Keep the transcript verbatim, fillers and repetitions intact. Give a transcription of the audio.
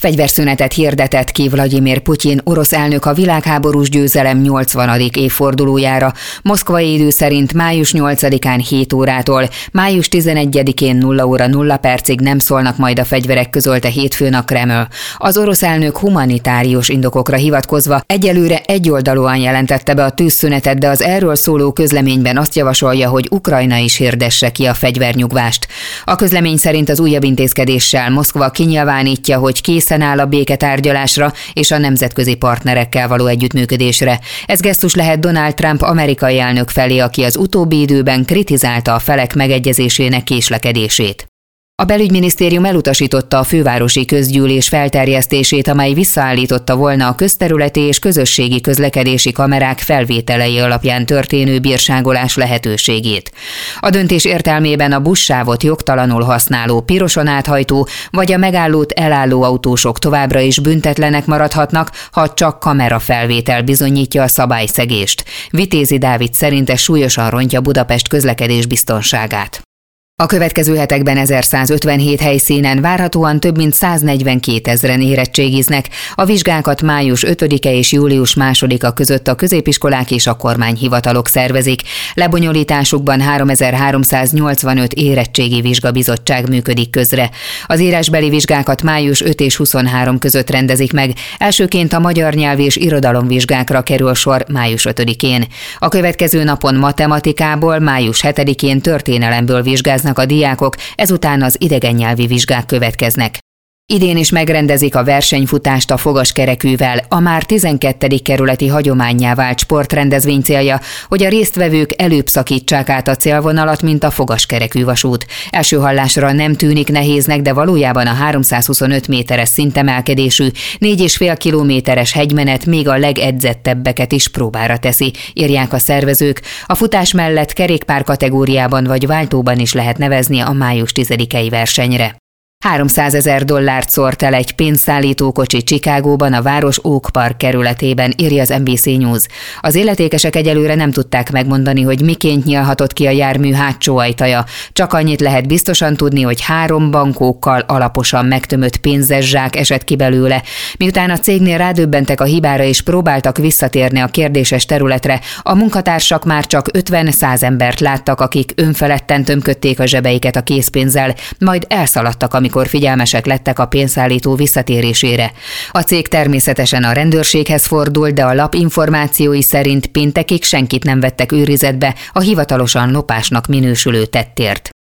Fegyverszünetet hirdetett ki Vlagyimir Putyin orosz elnök a világháborús győzelem nyolcvanadik évfordulójára, moszkvai idő szerint május nyolcadikán hét órától, május tizenegyedikén nulla óra nulla percig nem szólnak majd a fegyverek, közölte hétfőn a Kreml. Az orosz elnök humanitárius indokokra hivatkozva egyelőre egyoldalúan jelentette be a tűzszünetet, de az erről szóló közleményben azt javasolja, hogy Ukrajna is hirdesse ki a fegyvernyugvást. A közlemény szerint az újabb intézkedéssel Moszkva kinyilvánítja, hogy készen áll a béketárgyalásra és a nemzetközi partnerekkel való együttműködésre. Ez gesztus lehet Donald Trump amerikai elnök felé, aki az utóbbi időben kritizálta a felek megegyezésének késlekedését. A belügyminisztérium elutasította a fővárosi közgyűlés felterjesztését, amely visszaállította volna a közterületi és közösségi közlekedési kamerák felvételei alapján történő bírságolás lehetőségét. A döntés értelmében a buszsávot jogtalanul használó, piroson áthajtó vagy a megállót elálló autósok továbbra is büntetlenek maradhatnak, ha csak kamerafelvétel bizonyítja a szabályszegést. Vitézi Dávid szerint ez súlyosan rontja Budapest közlekedés biztonságát. A következő hetekben ezerszázötvenhét helyszínen várhatóan több mint száznegyvenkétezren érettségiznek. A vizsgákat május ötödike és július másodika között a középiskolák és a kormányhivatalok szervezik. Lebonyolításukban háromezer-háromszáznyolcvanöt érettségi vizsgabizottság működik közre. Az írásbeli vizsgákat május ötödike és huszonharmadika között rendezik meg. Elsőként a magyar nyelv és irodalomvizsgákra kerül sor május ötödikén. A következő napon matematikából, május hetedikén történelemből vizsgáznak a diákok, ezután az idegen nyelvi vizsgák következnek. Idén is megrendezik a versenyfutást a fogaskerekűvel, a már tizenkettedik kerületi hagyománnyá vált sportrendezvény célja, hogy a résztvevők előbb szakítsák át a célvonalat, mint a fogaskerekű vasút. Első hallásra nem tűnik nehéznek, de valójában a háromszázhuszonöt méteres szintemelkedésű, négy és fél kilométeres hegymenet még a legedzettebbeket is próbára teszi, írják a szervezők. A futás mellett kerékpár kategóriában vagy váltóban is lehet nevezni a május tizedikei versenyre. háromszázezer dollárt szórt el egy pénzszállító kocsi Chicagóban, a város Oak Park kerületében, írja az en bé cé News. Az illetékesek egyelőre nem tudták megmondani, hogy miként nyílhatott ki a jármű hátsó ajtaja. Csak annyit lehet biztosan tudni, hogy három bankókkal alaposan megtömött pénzes zsák esett ki belőle. Miután a cégnél rádöbbentek a hibára és próbáltak visszatérni a kérdéses területre, a munkatársak már csak ötven-száz embert láttak, akik önfeledten tömködték a zsebeiket a készpénzzel, majd elszaladtak, amikor figyelmesek lettek a pénzszállító visszatérésére. A cég természetesen a rendőrséghez fordult, de a lap információi szerint péntekig senkit nem vettek őrizetbe a hivatalosan lopásnak minősülő tettért.